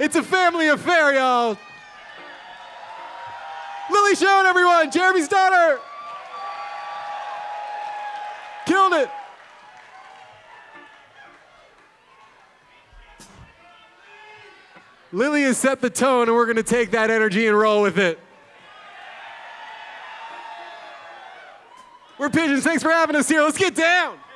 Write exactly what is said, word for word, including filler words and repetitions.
It's a family affair, y'all. Lily Schoen, everyone, Jeremy's daughter. Killed it. Lily has set the tone, and we're going to take that energy and roll with it. We're Pigeons. Thanks for having us here. Let's get down.